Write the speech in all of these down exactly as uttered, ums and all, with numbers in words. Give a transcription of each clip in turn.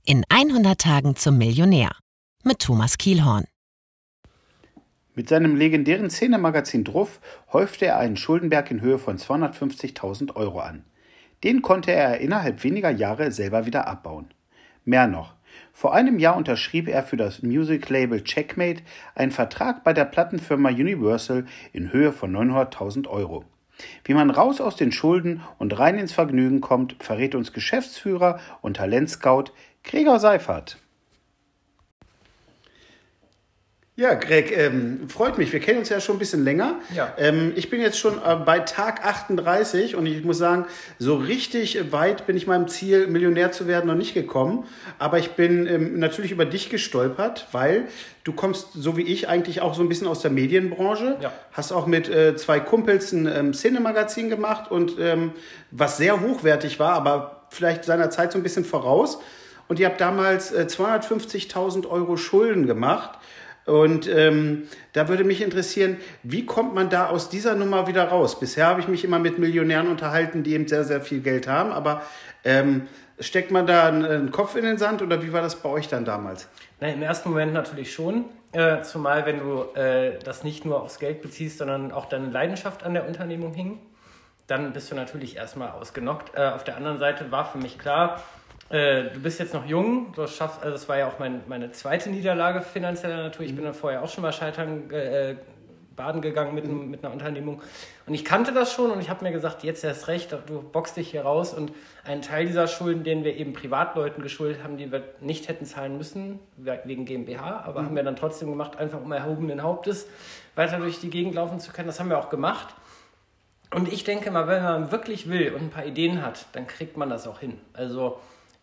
In hundert Tagen zum Millionär mit Thomas Kielhorn. Mit seinem legendären Szenemagazin Druff häufte er einen Schuldenberg in Höhe von zweihundertfünfzigtausend Euro an. Den konnte er innerhalb weniger Jahre selber wieder abbauen. Mehr noch, vor einem Jahr unterschrieb er für das Music-Label Checkmate einen Vertrag bei der Plattenfirma Universal in Höhe von neunhunderttausend Euro. Wie man raus aus den Schulden und rein ins Vergnügen kommt, verrät uns Geschäftsführer und Talentscout Gregor Seifert. Ja, Greg, ähm, freut mich. Wir kennen uns ja schon ein bisschen länger. Ja. Ähm, ich bin jetzt schon äh, bei Tag achtunddreißig und ich muss sagen, so richtig weit bin ich meinem Ziel, Millionär zu werden, noch nicht gekommen. Aber ich bin ähm, natürlich über dich gestolpert, weil du kommst, so wie ich, eigentlich auch so ein bisschen aus der Medienbranche. Ja. Hast auch mit äh, zwei Kumpels ein ähm, Szenemagazin gemacht und ähm, was sehr hochwertig war, aber vielleicht seiner Zeit so ein bisschen voraus. Und ihr habt damals äh, zweihundertfünfzigtausend Euro Schulden gemacht. Und ähm, da würde mich interessieren, wie kommt man da aus dieser Nummer wieder raus? Bisher habe ich mich immer mit Millionären unterhalten, die eben sehr, sehr viel Geld haben. Aber ähm, steckt man da einen, einen Kopf in den Sand oder wie war das bei euch dann damals? Na, im ersten Moment natürlich schon. Äh, zumal, wenn du äh, das nicht nur aufs Geld beziehst, sondern auch deine Leidenschaft an der Unternehmung hing. Dann bist du natürlich erstmal ausgenockt. Äh, auf der anderen Seite war für mich klar, du bist jetzt noch jung, du schaffst, also das war ja auch mein, meine zweite Niederlage finanzieller Natur. Ich bin dann vorher auch schon mal scheitern, äh, baden gegangen mit, mit einer Unternehmung. Und ich kannte das schon und ich habe mir gesagt, jetzt erst recht, du boxst dich hier raus. Und einen Teil dieser Schulden, den wir eben Privatleuten geschuldet haben, die wir nicht hätten zahlen müssen, wegen GmbH, aber mhm. haben wir dann trotzdem gemacht, einfach um erhobenen Hauptes weiter durch die Gegend laufen zu können. Das haben wir auch gemacht. Und ich denke mal, wenn man wirklich will und ein paar Ideen hat, dann kriegt man das auch hin. Also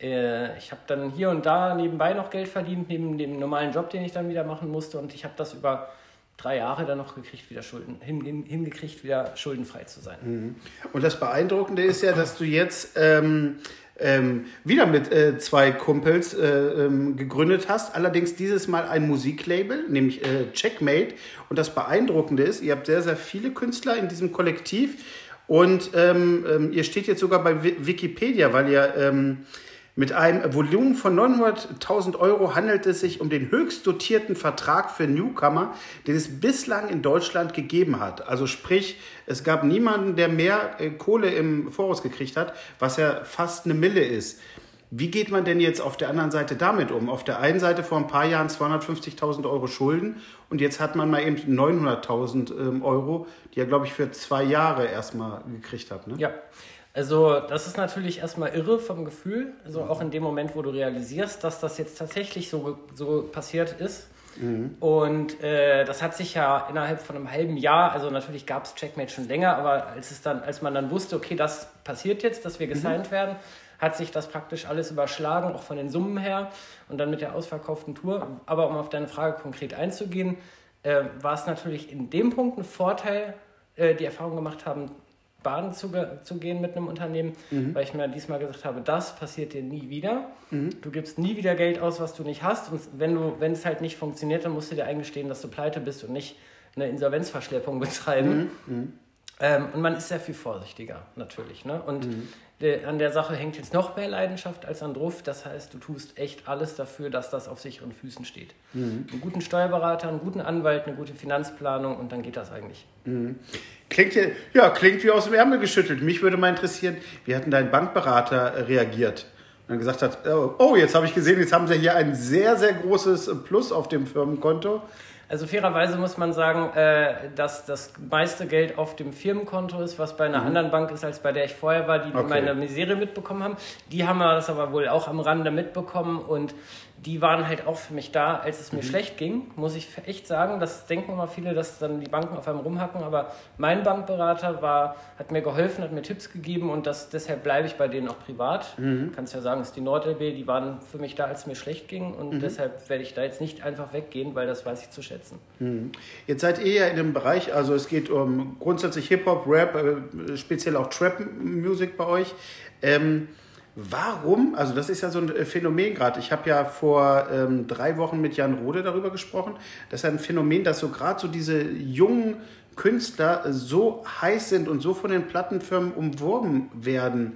ich habe dann hier und da nebenbei noch Geld verdient, neben dem normalen Job, den ich dann wieder machen musste. Und ich habe das über drei Jahre dann noch gekriegt, wieder Schulden, hin, hin, hingekriegt, wieder schuldenfrei zu sein. Und das Beeindruckende ist ja, dass du jetzt ähm, ähm, wieder mit äh, zwei Kumpels äh, ähm, gegründet hast. Allerdings dieses Mal ein Musiklabel, nämlich äh, Checkmate. Und das Beeindruckende ist, ihr habt sehr, sehr viele Künstler in diesem Kollektiv. Und ähm, ähm, ihr steht jetzt sogar bei Wikipedia, weil ihr... Ähm, Mit einem Volumen von neunhunderttausend Euro handelt es sich um den höchst dotierten Vertrag für Newcomer, den es bislang in Deutschland gegeben hat. Also sprich, es gab niemanden, der mehr äh, Kohle im Voraus gekriegt hat, was ja fast eine Mille ist. Wie geht man denn jetzt auf der anderen Seite damit um? Auf der einen Seite vor ein paar Jahren zweihundertfünfzigtausend Euro Schulden und jetzt hat man mal eben neunhunderttausend ähm, Euro, die er, glaube ich, für zwei Jahre erstmal gekriegt hat. Ne? Ja. Also das ist natürlich erstmal irre vom Gefühl, also auch in dem Moment, wo du realisierst, dass das jetzt tatsächlich so, so passiert ist. Mhm. Und äh, das hat sich ja innerhalb von einem halben Jahr, also natürlich gab es Checkmate schon länger, aber als, es dann, als man dann wusste, okay, das passiert jetzt, dass wir gesigned mhm. werden, hat sich das praktisch alles überschlagen, auch von den Summen her und dann mit der ausverkauften Tour. Aber um auf deine Frage konkret einzugehen, äh, war es natürlich in dem Punkt ein Vorteil, äh, die Erfahrung gemacht haben, baden zu, zu gehen mit einem Unternehmen, mhm. weil ich mir diesmal gesagt habe, das passiert dir nie wieder. Mhm. Du gibst nie wieder Geld aus, was du nicht hast. Und wenn du, wenn es halt nicht funktioniert, dann musst du dir eingestehen, dass du pleite bist und nicht eine Insolvenzverschleppung betreiben. Mhm. Mhm. Ähm, und man ist sehr viel vorsichtiger, natürlich. Ne? Und mhm. de, an der Sache hängt jetzt noch mehr Leidenschaft als an Druff. Das heißt, du tust echt alles dafür, dass das auf sicheren Füßen steht. Mhm. Einen guten Steuerberater, einen guten Anwalt, eine gute Finanzplanung und dann geht das eigentlich. Mhm. Klingt, ja, ja, klingt wie aus dem Ärmel geschüttelt. Mich würde mal interessieren, wie hat denn dein Bankberater reagiert? Und dann gesagt hat, oh, jetzt habe ich gesehen, jetzt haben sie hier ein sehr, sehr großes Plus auf dem Firmenkonto. Also fairerweise muss man sagen, äh, dass das meiste Geld auf dem Firmenkonto ist, was bei einer mhm. anderen Bank ist, als bei der ich vorher war, die okay. meine Misere mitbekommen haben. Die haben das aber wohl auch am Rande mitbekommen und die waren halt auch für mich da, als es mir mhm. schlecht ging, muss ich echt sagen. Das denken immer viele, dass dann die Banken auf einem rumhacken, aber mein Bankberater war, hat mir geholfen, hat mir Tipps gegeben und das, deshalb bleibe ich bei denen auch privat. Mhm. Kannst ja sagen, es ist die NordLB, die waren für mich da, als es mir schlecht ging und mhm. deshalb werde ich da jetzt nicht einfach weggehen, weil das weiß ich zu schätzen. Mhm. Jetzt seid ihr ja in dem Bereich, also es geht um grundsätzlich Hip-Hop, Rap, äh, speziell auch Trap-Musik bei euch. Ähm, Warum, also das ist ja so ein Phänomen gerade, ich habe ja vor ähm, drei Wochen mit Jan Rode darüber gesprochen, das ist ja ein Phänomen, dass so gerade so diese jungen Künstler so heiß sind und so von den Plattenfirmen umworben werden.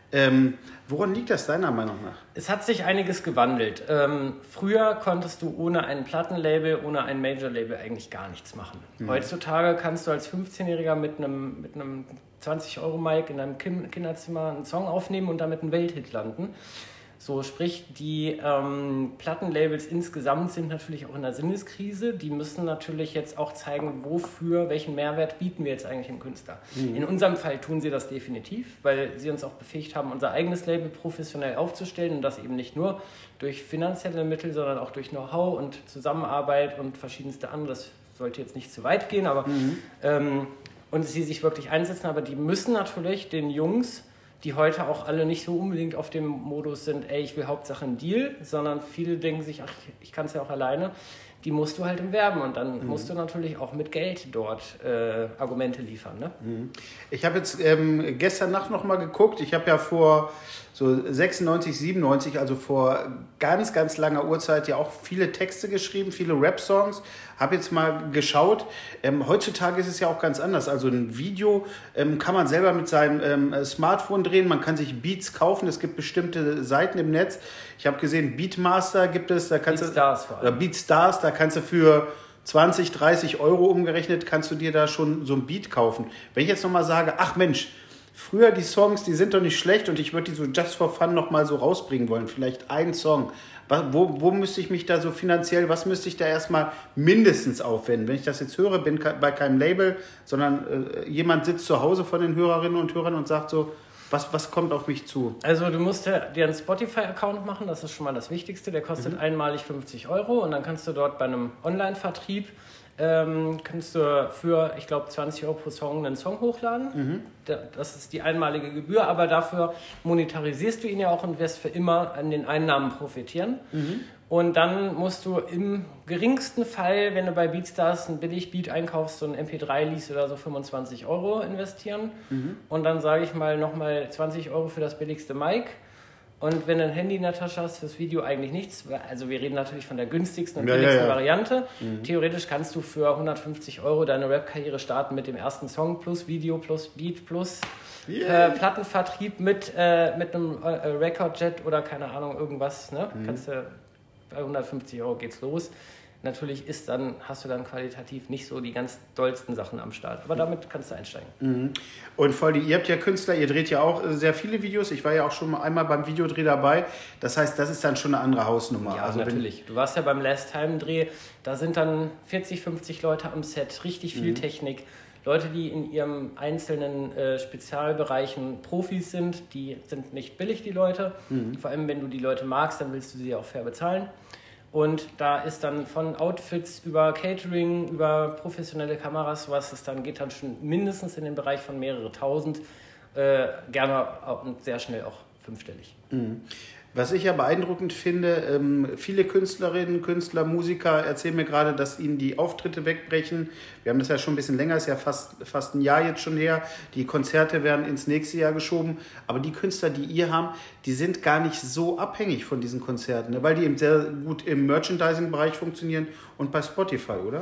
Ähm, woran liegt das deiner Meinung nach? Es hat sich einiges gewandelt. Ähm, früher konntest du ohne ein Plattenlabel, ohne ein Major-Label eigentlich gar nichts machen. Mhm. Heutzutage kannst du als fünfzehnjähriger mit einem, mit einem zwanzig-Euro-Mic in deinem Kinderzimmer einen Song aufnehmen und damit einen Welthit landen. So, sprich, die ähm, Plattenlabels insgesamt sind natürlich auch in der Sinneskrise. Die müssen natürlich jetzt auch zeigen, wofür, welchen Mehrwert bieten wir jetzt eigentlich dem Künstler. Mhm. In unserem Fall tun sie das definitiv, weil sie uns auch befähigt haben, unser eigenes Label professionell aufzustellen und das eben nicht nur durch finanzielle Mittel, sondern auch durch Know-how und Zusammenarbeit und verschiedenste andere. Das sollte jetzt nicht zu weit gehen, aber mhm. ähm, und sie sich wirklich einsetzen, aber die müssen natürlich den Jungs, die heute auch alle nicht so unbedingt auf dem Modus sind, ey, ich will Hauptsache einen Deal, sondern viele denken sich, ach, ich kann es ja auch alleine, die musst du halt im Werben und dann mhm. musst du natürlich auch mit Geld dort äh, Argumente liefern. Ne? Mhm. Ich habe jetzt ähm, gestern Nacht noch mal geguckt, ich habe ja vor so sechsundneunzig, siebenundneunzig, also vor ganz, ganz langer Uhrzeit ja auch viele Texte geschrieben, viele Rap-Songs. Habe jetzt mal geschaut. Ähm, heutzutage ist es ja auch ganz anders. Also ein Video ähm, kann man selber mit seinem ähm, Smartphone drehen. Man kann sich Beats kaufen. Es gibt bestimmte Seiten im Netz. Ich habe gesehen, Beatmaster gibt es. Da kannst Beatstars du, vor allem. Oder Beatstars, da kannst du für zwanzig, dreißig Euro umgerechnet, kannst du dir da schon so ein Beat kaufen. Wenn ich jetzt nochmal sage, ach Mensch, früher die Songs, die sind doch nicht schlecht und ich würde die so just for fun nochmal so rausbringen wollen. Vielleicht einen Song. Wo, wo müsste ich mich da so finanziell, was müsste ich da erstmal mindestens aufwenden? Wenn ich das jetzt höre, bin bei keinem Label, sondern äh, jemand sitzt zu Hause von den Hörerinnen und Hörern und sagt so, was, was kommt auf mich zu? Also du musst dir einen Spotify-Account machen, das ist schon mal das Wichtigste. Der kostet mhm. einmalig fünfzig Euro und dann kannst du dort bei einem Online-Vertrieb Ähm, kannst du für, ich glaube, zwanzig Euro pro Song einen Song hochladen. Mhm. Das ist die einmalige Gebühr, aber dafür monetarisierst du ihn ja auch und wirst für immer an den Einnahmen profitieren. Mhm. Und dann musst du im geringsten Fall, wenn du bei Beatstars ein Billig-Beat einkaufst, so ein M P drei liest oder so fünfundzwanzig Euro investieren. Mhm. Und dann sage ich mal nochmal zwanzig Euro für das billigste Mic. Und wenn du ein Handy in der Tasche hast, fürs Video eigentlich nichts, also wir reden natürlich von der günstigsten und ja, billigsten ja, ja. Variante. Mhm. Theoretisch kannst du für hundertfünfzig Euro deine Rap-Karriere starten mit dem ersten Song plus Video plus Beat plus yeah. äh, Plattenvertrieb mit, äh, mit einem äh, Recordjet oder keine Ahnung, irgendwas. Ne? Mhm. Kannst du, bei hundertfünfzig Euro geht's los. Natürlich ist dann, hast du dann qualitativ nicht so die ganz dollsten Sachen am Start. Aber damit kannst du einsteigen. Mhm. Und Voldi, ihr habt ja Künstler, ihr dreht ja auch sehr viele Videos. Ich war ja auch schon mal einmal beim Videodreh dabei. Das heißt, das ist dann schon eine andere Hausnummer. Ja, also natürlich. Du warst ja beim Last Time Dreh. Da sind dann vierzig, fünfzig Leute am Set. Richtig viel mhm. Technik. Leute, die in ihrem einzelnen äh, Spezialbereichen Profis sind. Die sind nicht billig, die Leute. Mhm. Vor allem, wenn du die Leute magst, dann willst du sie auch fair bezahlen. Und da ist dann von Outfits über Catering, über professionelle Kameras, was es dann geht, dann schon mindestens in den Bereich von mehrere tausend, äh, gerne und sehr schnell auch fünfstellig. Mhm. Was ich ja beeindruckend finde, ähm, viele Künstlerinnen, Künstler, Musiker erzählen mir gerade, dass ihnen die Auftritte wegbrechen. Wir haben das ja schon ein bisschen länger, ist ja fast, fast ein Jahr jetzt schon her. Die Konzerte werden ins nächste Jahr geschoben. Aber die Künstler, die ihr habt, die sind gar nicht so abhängig von diesen Konzerten, ne? Weil die eben sehr gut im Merchandising-Bereich funktionieren und bei Spotify, oder?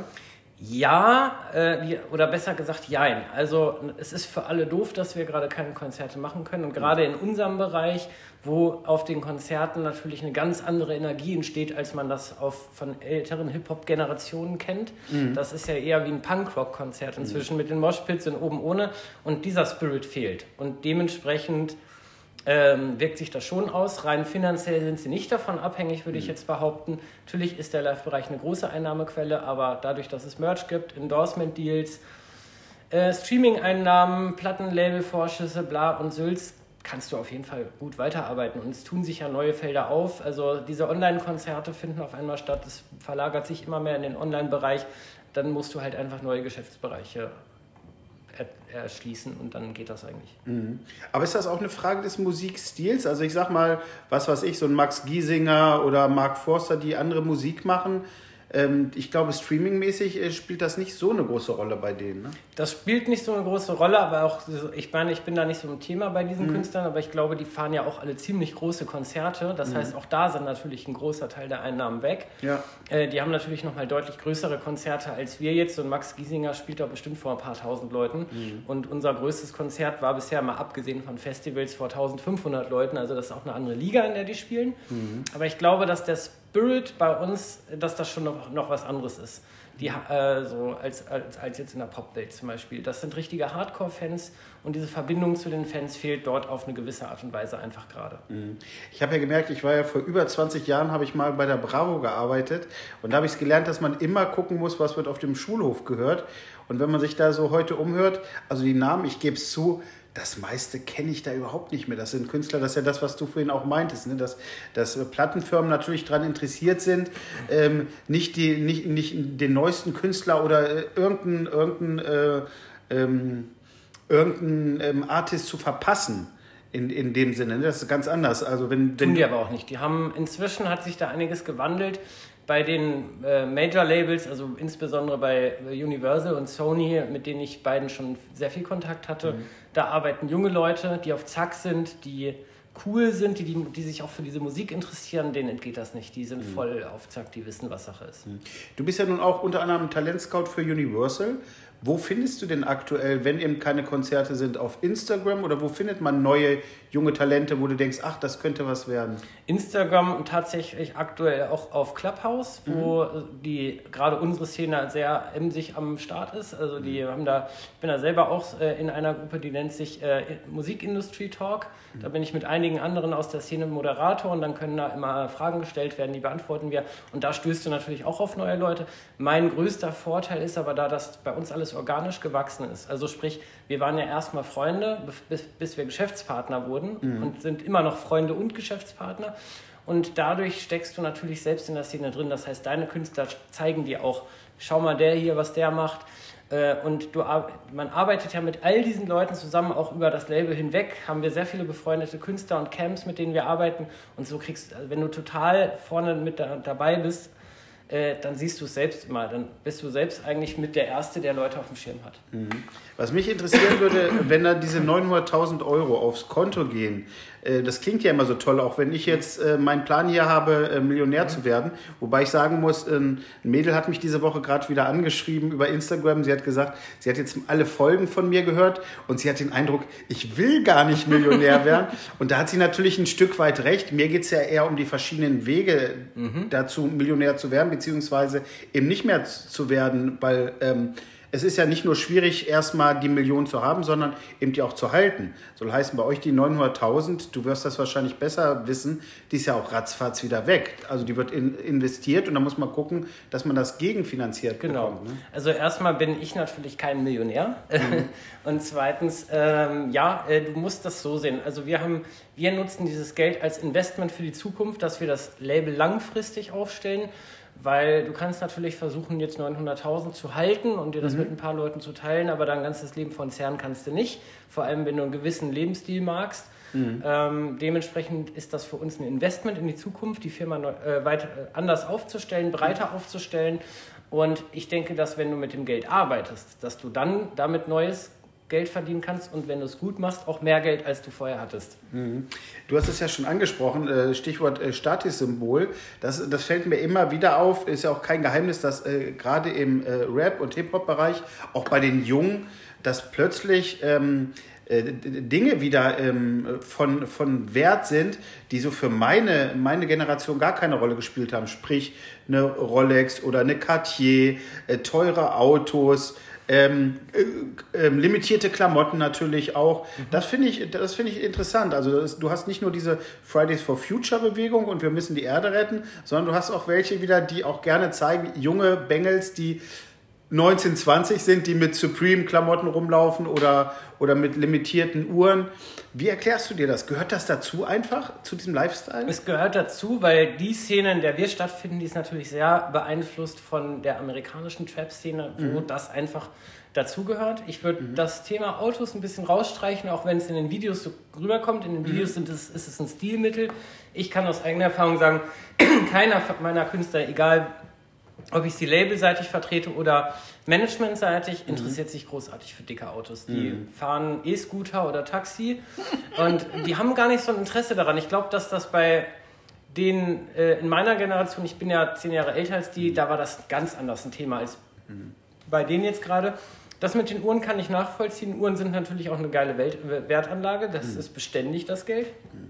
Ja, äh, oder besser gesagt, jein. Also es ist für alle doof, dass wir gerade keine Konzerte machen können. Und gerade in unserem Bereich, wo auf den Konzerten natürlich eine ganz andere Energie entsteht, als man das auf, von älteren Hip-Hop-Generationen kennt. Mhm. Das ist ja eher wie ein Punk-Rock-Konzert inzwischen mhm. mit den Moshpits und oben ohne. Und dieser Spirit fehlt. Und dementsprechend Ähm, wirkt sich das schon aus. Rein finanziell sind sie nicht davon abhängig, würde mhm. ich jetzt behaupten. Natürlich ist der Live-Bereich eine große Einnahmequelle, aber dadurch, dass es Merch gibt, Endorsement-Deals, äh, Streaming-Einnahmen, Plattenlabel-Vorschüsse, bla und Sülz, kannst du auf jeden Fall gut weiterarbeiten. Und es tun sich ja neue Felder auf. Also diese Online-Konzerte finden auf einmal statt. Es verlagert sich immer mehr in den Online-Bereich. Dann musst du halt einfach neue Geschäftsbereiche erschließen und dann geht das eigentlich. Mhm. Aber ist das auch eine Frage des Musikstils? Also ich sag mal, was weiß ich, so ein Max Giesinger oder Mark Forster, die andere Musik machen, ähm, ich glaube, streamingmäßig äh, spielt das nicht so eine große Rolle bei denen. Ne? Das spielt nicht so eine große Rolle, aber auch, ich meine, ich bin da nicht so ein Thema bei diesen mhm. Künstlern, aber ich glaube, die fahren ja auch alle ziemlich große Konzerte. Das mhm. heißt, auch da sind natürlich ein großer Teil der Einnahmen weg. Ja. Äh, die haben natürlich nochmal deutlich größere Konzerte als wir jetzt. Und Max Giesinger spielt da bestimmt vor ein paar tausend Leuten. Mhm. Und unser größtes Konzert war bisher, mal abgesehen von Festivals, vor eintausendfünfhundert Leuten. Also das ist auch eine andere Liga, in der die spielen. Mhm. Aber ich glaube, dass der Spirit bei uns, dass das schon noch, noch was anderes ist. Die, äh, so als, als, als jetzt in der Popwelt zum Beispiel. Das sind richtige Hardcore-Fans und diese Verbindung zu den Fans fehlt dort auf eine gewisse Art und Weise einfach gerade. Ich habe ja gemerkt, ich war ja vor über zwanzig Jahren, habe ich mal bei der Bravo gearbeitet und da habe ich es gelernt, dass man immer gucken muss, was wird auf dem Schulhof gehört. Und wenn man sich da so heute umhört, also die Namen, ich gebe es zu, das meiste kenne ich da überhaupt nicht mehr. Das sind Künstler, das ist ja das, was du vorhin auch meintest, ne? dass, dass Plattenfirmen natürlich daran interessiert sind, ähm, nicht, die, nicht, nicht den neuesten Künstler oder äh, irgendeinen irgendein, äh, ähm, irgendein, ähm, Artist zu verpassen. In, in dem Sinne, ne? Das ist ganz anders. Also wenn, wenn Tun die aber auch nicht. Die haben, inzwischen hat sich da einiges gewandelt. Bei den äh, Major-Labels, also insbesondere bei Universal und Sony, mit denen ich beiden schon sehr viel Kontakt hatte, mhm. da arbeiten junge Leute, die auf Zack sind, die cool sind, die, die, die sich auch für diese Musik interessieren, denen entgeht das nicht. Die sind mhm. voll auf Zack, die wissen, was Sache ist. Mhm. Du bist ja nun auch unter anderem Talentscout für Universal. Wo findest du denn aktuell, wenn eben keine Konzerte sind, auf Instagram oder wo findet man neue junge Talente, wo du denkst, ach, das könnte was werden? Instagram und tatsächlich aktuell auch auf Clubhouse, wo mhm. die gerade unsere Szene sehr emsig am Start ist. Also die mhm. haben da, ich bin da selber auch äh, in einer Gruppe, die nennt sich äh, Musikindustry Talk. Mhm. Da bin ich mit einigen anderen aus der Szene Moderator und dann können da immer Fragen gestellt werden, die beantworten wir. Und da stößt du natürlich auch auf neue Leute. Mein größter Vorteil ist aber da, dass bei uns alles organisch gewachsen ist. Also sprich, wir waren ja erstmal Freunde, bis, bis wir Geschäftspartner wurden mhm. und sind immer noch Freunde und Geschäftspartner. Und dadurch steckst du natürlich selbst in der Szene drin. Das heißt, deine Künstler zeigen dir auch, schau mal der hier, was der macht. Und du, man arbeitet ja mit all diesen Leuten zusammen, auch über das Label hinweg, haben wir sehr viele befreundete Künstler und Camps, mit denen wir arbeiten. Und so kriegst du, wenn du total vorne mit da, dabei bist, Äh, dann siehst du es selbst immer. Dann bist du selbst eigentlich mit der Erste, der Leute auf dem Schirm hat. Mhm. Was mich interessieren würde, wenn da diese neunhunderttausend Euro aufs Konto gehen, äh, das klingt ja immer so toll, auch wenn ich jetzt äh, meinen Plan hier habe, äh, Millionär mhm. zu werden. Wobei ich sagen muss, äh, ein Mädel hat mich diese Woche gerade wieder angeschrieben über Instagram. Sie hat gesagt, sie hat jetzt alle Folgen von mir gehört und sie hat den Eindruck, ich will gar nicht Millionär werden. Und da hat sie natürlich ein Stück weit recht. Mir geht es ja eher um die verschiedenen Wege mhm. dazu, Millionär zu werden, beziehungsweise eben nicht mehr zu werden, weil ähm, es ist ja nicht nur schwierig, erstmal die Million zu haben, sondern eben die auch zu halten. Soll heißen, bei euch die neunhunderttausend, du wirst das wahrscheinlich besser wissen, die ist ja auch ratzfatz wieder weg. Also die wird in, investiert und da muss man gucken, dass man das gegenfinanziert genau. bekommt. Ne? Also erstmal bin ich natürlich kein Millionär mhm. und zweitens, ähm, ja, äh, du musst das so sehen. Also wir haben, wir nutzen dieses Geld als Investment für die Zukunft, dass wir das Label langfristig aufstellen. Weil du kannst natürlich versuchen, jetzt neunhunderttausend zu halten und dir das mhm. mit ein paar Leuten zu teilen, aber dein ganzes Leben von zerren kannst du nicht. Vor allem, wenn du einen gewissen Lebensstil magst. Mhm. Ähm, dementsprechend ist das für uns ein Investment in die Zukunft, die Firma neu, äh, weiter, äh, anders aufzustellen, breiter mhm. aufzustellen. Und ich denke, dass wenn du mit dem Geld arbeitest, dass du dann damit neues Geld verdienen kannst und wenn du es gut machst, auch mehr Geld, als du vorher hattest. Mhm. Du hast es ja schon angesprochen, Stichwort Statussymbol. Das, das fällt mir immer wieder auf. Ist ja auch kein Geheimnis, dass äh, gerade im äh, Rap- und Hip-Hop-Bereich, auch bei den Jungen, dass plötzlich ähm, äh, Dinge wieder ähm, von, von Wert sind, die so für meine, meine Generation gar keine Rolle gespielt haben. Sprich, eine Rolex oder eine Cartier, äh, teure Autos, Ähm, äh, äh, limitierte Klamotten natürlich auch. Mhm. Das finde ich, das finde ich interessant. Also das, du hast nicht nur diese Fridays for Future Bewegung und wir müssen die Erde retten, sondern du hast auch welche wieder, die auch gerne zeigen, junge Bengels, die neunzehn, zwanzig sind, die mit Supreme-Klamotten rumlaufen oder, oder mit limitierten Uhren. Wie erklärst du dir das? Gehört das dazu einfach, zu diesem Lifestyle? Es gehört dazu, weil die Szene, in der wir stattfinden, die ist natürlich sehr beeinflusst von der amerikanischen Trap-Szene, wo mhm. das einfach dazugehört. Ich würde mhm. das Thema Autos ein bisschen rausstreichen, auch wenn es in den Videos so rüberkommt. In den Videos mhm. sind es, ist es ein Stilmittel. Ich kann aus eigener Erfahrung sagen, keiner meiner Künstler, egal ob ich sie labelseitig vertrete oder managementseitig, interessiert mhm. sich großartig für dicke Autos. Die mhm. fahren E-Scooter oder Taxi und die haben gar nicht so ein Interesse daran. Ich glaube, dass das bei denen äh, in meiner Generation, ich bin ja zehn Jahre älter als die, da war das ganz anders ein Thema als mhm. bei denen jetzt gerade. Das mit den Uhren kann ich nachvollziehen. Uhren sind natürlich auch eine geile Welt- Wertanlage. Das mhm. ist beständig, das Geld.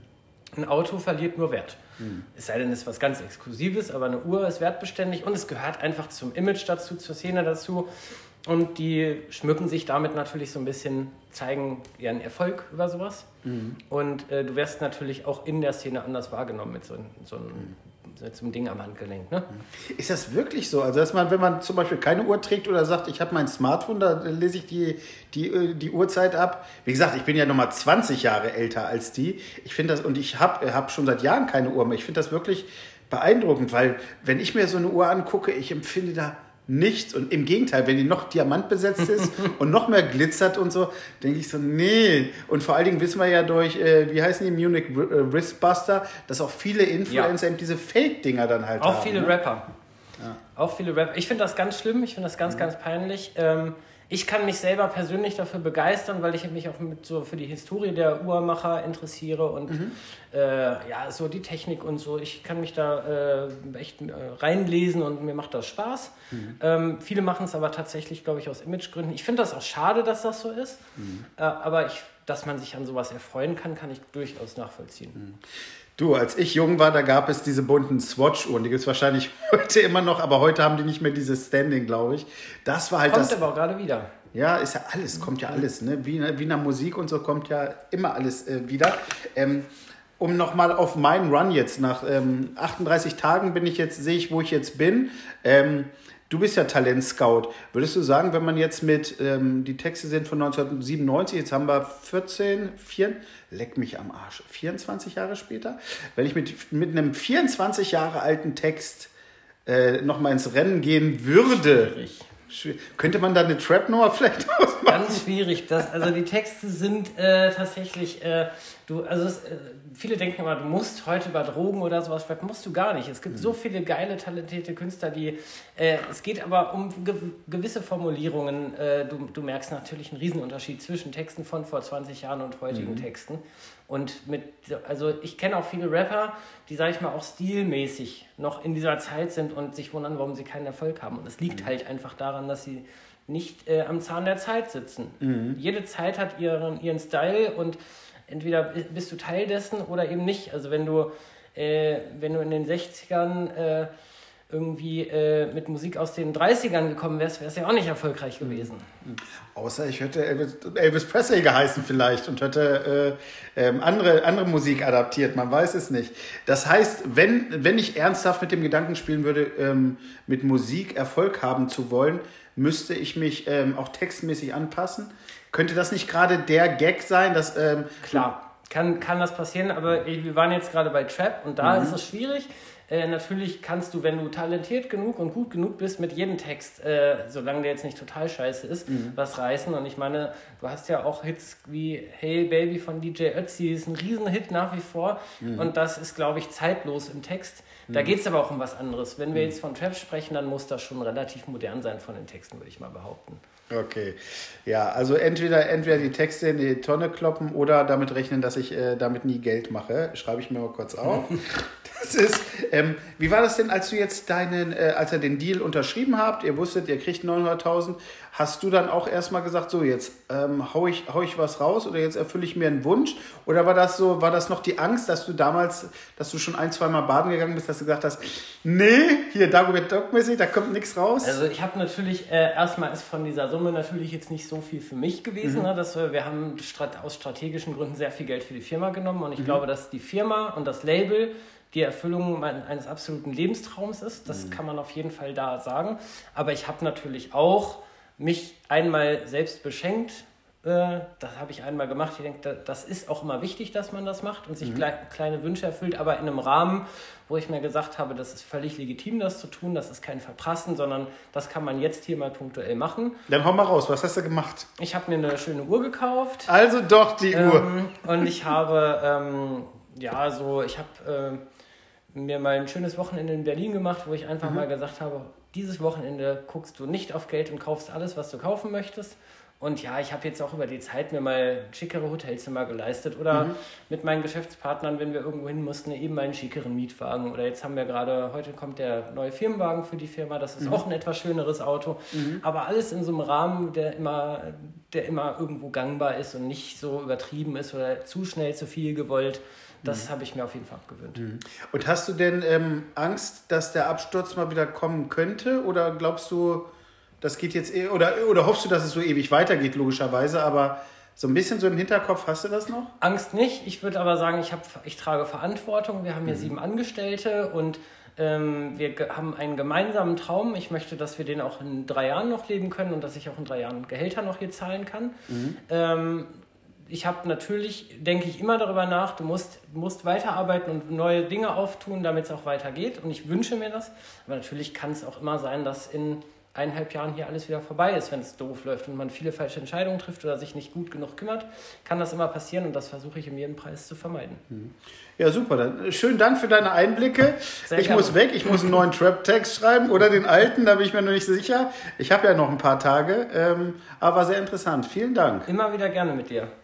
Ein Auto verliert nur Wert. Mhm. Es sei denn, es ist was ganz Exklusives, aber eine Uhr ist wertbeständig und es gehört einfach zum Image dazu, zur Szene dazu. Und die schmücken sich damit natürlich so ein bisschen, zeigen ihren Erfolg über sowas. Mhm. Und äh, du wirst natürlich auch in der Szene anders wahrgenommen mit so, so einem... Mhm. zum Ding am Handgelenk, ne? Ist das wirklich so? Also, dass man, wenn man zum Beispiel keine Uhr trägt oder sagt, ich habe mein Smartphone, da lese ich die, die, die Uhrzeit ab. Wie gesagt, ich bin ja nochmal zwanzig Jahre älter als die. Ich finde das, und ich habe hab schon seit Jahren keine Uhr mehr. Ich finde das wirklich beeindruckend, weil, wenn ich mir so eine Uhr angucke, ich empfinde da nichts. Und im Gegenteil, wenn die noch diamantbesetzt ist und noch mehr glitzert und so, denke ich so, nee. Und vor allen Dingen wissen wir ja durch, äh, wie heißen die, Munich Wristbuster, dass auch viele Influencer ja. eben diese Fake-Dinger dann halt auch haben. Auch viele ne? Rapper. Ja. Auch viele Rapper. Ich finde das ganz schlimm, ich finde das ganz, mhm. ganz peinlich. Ähm, ich kann mich selber persönlich dafür begeistern, weil ich mich auch mit so für die Historie der Uhrmacher interessiere und mhm. äh, ja, so die Technik und so. Ich kann mich da äh, echt äh, reinlesen und mir macht das Spaß. Mhm. Ähm, viele machen es aber tatsächlich, glaube ich, aus Imagegründen. Ich finde das auch schade, dass das so ist, mhm. äh, aber ich, dass man sich an sowas erfreuen kann, kann ich durchaus nachvollziehen. Mhm. Du, als ich jung war, da gab es diese bunten Swatch-Uhren. Die gibt es wahrscheinlich heute immer noch, aber heute haben die nicht mehr dieses Standing, glaube ich. Das war halt kommt das. aber auch gerade wieder. Ja, ist ja alles, kommt ja alles. Ne? Wie, wie in der Musik und so kommt ja immer alles äh, wieder. Ähm, um nochmal auf meinen Run jetzt, nach ähm, achtunddreißig Tagen bin ich jetzt, sehe ich, wo ich jetzt bin. Ähm, Du bist ja Talentscout. Würdest du sagen, wenn man jetzt mit, ähm, die Texte sind von neunzehnhundertsiebenundneunzig, jetzt haben wir vierzehn, vier, leck mich am Arsch, vierundzwanzig Jahre später, wenn ich mit, mit einem vierundzwanzig Jahre alten Text äh, nochmal ins Rennen gehen würde, schwierig. Schwierig. Könnte man da eine Trap-Nummer vielleicht ausmachen? Ganz schwierig. Das, also die Texte sind äh, tatsächlich, äh, du, also es, äh, viele denken immer, du musst heute über Drogen oder sowas rappen. Musst du gar nicht. Es gibt mhm. so viele geile, talentierte Künstler, die, äh, es geht aber um ge- gewisse Formulierungen. Äh, du, du merkst natürlich einen Riesenunterschied zwischen Texten von vor zwanzig Jahren und heutigen mhm. Texten. Und mit, also ich kenne auch viele Rapper, die, sag ich mal, auch stilmäßig noch in dieser Zeit sind und sich wundern, warum sie keinen Erfolg haben. Und es liegt mhm. halt einfach daran, dass sie nicht äh, am Zahn der Zeit sitzen. Mhm. Jede Zeit hat ihren, ihren Style und entweder bist du Teil dessen oder eben nicht. Also wenn du, äh, wenn du in den sechzigern äh, irgendwie äh, mit Musik aus den dreißigern gekommen wärst, wärst du ja auch nicht erfolgreich gewesen. Außer ich hätte Elvis, Elvis Presley geheißen vielleicht und hätte äh, äh, andere, andere Musik adaptiert, man weiß es nicht. Das heißt, wenn, wenn ich ernsthaft mit dem Gedanken spielen würde, ähm, mit Musik Erfolg haben zu wollen, müsste ich mich ähm, auch textmäßig anpassen. Könnte das nicht gerade der Gag sein, dass... Ähm, Klar, kann, kann das passieren, aber wir waren jetzt gerade bei Trap und da mhm. ist es schwierig. Äh, natürlich kannst du, wenn du talentiert genug und gut genug bist, mit jedem Text, äh, solange der jetzt nicht total scheiße ist, mhm. was reißen. Und ich meine, du hast ja auch Hits wie Hey Baby von D J Ötzi, ist ein Riesenhit nach wie vor. Mhm. Und das ist, glaube ich, zeitlos im Text. Da mhm. geht es aber auch um was anderes. Wenn wir jetzt von Trap sprechen, dann muss das schon relativ modern sein von den Texten, würde ich mal behaupten. Okay, ja, also entweder, entweder die Texte in die Tonne kloppen oder damit rechnen, dass ich äh, damit nie Geld mache. Schreibe ich mir mal kurz auf. Das ist, ähm, wie war das denn, als du jetzt deinen, äh, als ihr den Deal unterschrieben habt, ihr wusstet, ihr kriegt neunhunderttausend, hast du dann auch erstmal gesagt, so jetzt ähm, hau ich, hau ich was raus oder jetzt erfülle ich mir einen Wunsch? Oder war das so, war das noch die Angst, dass du damals, dass du schon ein, zwei Mal baden gegangen bist, dass du gesagt hast, nee, hier Dagobert Dog-mäßig, da kommt nichts raus? Also ich habe natürlich, äh, erstmal ist von dieser Summe natürlich jetzt nicht so viel für mich gewesen. Mhm. Ne, dass wir, wir haben strat- aus strategischen Gründen sehr viel Geld für die Firma genommen und ich mhm. glaube, dass die Firma und das Label die Erfüllung eines absoluten Lebenstraums ist. Das mhm. kann man auf jeden Fall da sagen. Aber ich habe natürlich auch mich einmal selbst beschenkt. Äh, das habe ich einmal gemacht. Ich denke, das ist auch immer wichtig, dass man das macht und sich mhm. kleine, kleine Wünsche erfüllt, aber in einem Rahmen, wo ich mir gesagt habe, das ist völlig legitim, das zu tun. Das ist kein Verprassen, sondern das kann man jetzt hier mal punktuell machen. Dann hau mal raus. Was hast du gemacht? Ich habe mir eine schöne Uhr gekauft. Also doch die ähm, Uhr. Und ich habe, ähm, ja, so, ich habe... Äh, mir mal ein schönes Wochenende in Berlin gemacht, wo ich einfach mhm. mal gesagt habe, dieses Wochenende guckst du nicht auf Geld und kaufst alles, was du kaufen möchtest. Und ja, ich habe jetzt auch über die Zeit mir mal schickere Hotelzimmer geleistet oder mhm. mit meinen Geschäftspartnern, wenn wir irgendwo hin mussten, eben mal einen schickeren Mietwagen. Oder jetzt haben wir gerade, heute kommt der neue Firmenwagen für die Firma, das ist mhm. auch ein etwas schöneres Auto. Mhm. Aber alles in so einem Rahmen, der immer, der immer irgendwo gangbar ist und nicht so übertrieben ist oder zu schnell zu viel gewollt. Das mhm. habe ich mir auf jeden Fall abgewöhnt. Mhm. Und hast du denn ähm, Angst, dass der Absturz mal wieder kommen könnte? Oder glaubst du, das geht jetzt eh, oder, oder hoffst du, dass es so ewig weitergeht, logischerweise, aber so ein bisschen so im Hinterkopf hast du das noch? Angst nicht. Ich würde aber sagen, ich, hab, ich trage Verantwortung. Wir haben hier mhm. sieben Angestellte und ähm, wir ge- haben einen gemeinsamen Traum. Ich möchte, dass wir den auch in drei Jahren noch leben können und dass ich auch in drei Jahren Gehälter noch hier zahlen kann. Mhm. Ähm, ich habe natürlich, denke ich, immer darüber nach, du musst, musst weiterarbeiten und neue Dinge auftun, damit es auch weitergeht. Und ich wünsche mir das. Aber natürlich kann es auch immer sein, dass in eineinhalb Jahren hier alles wieder vorbei ist, wenn es doof läuft und man viele falsche Entscheidungen trifft oder sich nicht gut genug kümmert, kann das immer passieren und das versuche ich um jeden Preis zu vermeiden. Ja, super. Dann schönen Dank für deine Einblicke. Sehr ich gerne. Muss weg, ich muss einen neuen Trap-Text schreiben oder den alten, da bin ich mir noch nicht so sicher. Ich habe ja noch ein paar Tage, ähm, aber sehr interessant. Vielen Dank. Immer wieder gerne mit dir.